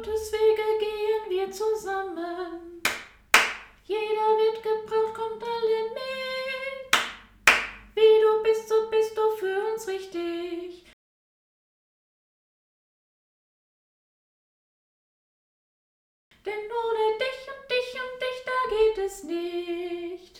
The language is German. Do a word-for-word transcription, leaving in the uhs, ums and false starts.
Gottes Wege gehen wir zusammen. Jeder wird gebraucht, kommt alle mit. Wie du bist, so bist du für uns richtig. Denn ohne dich und dich und dich, da geht es nicht.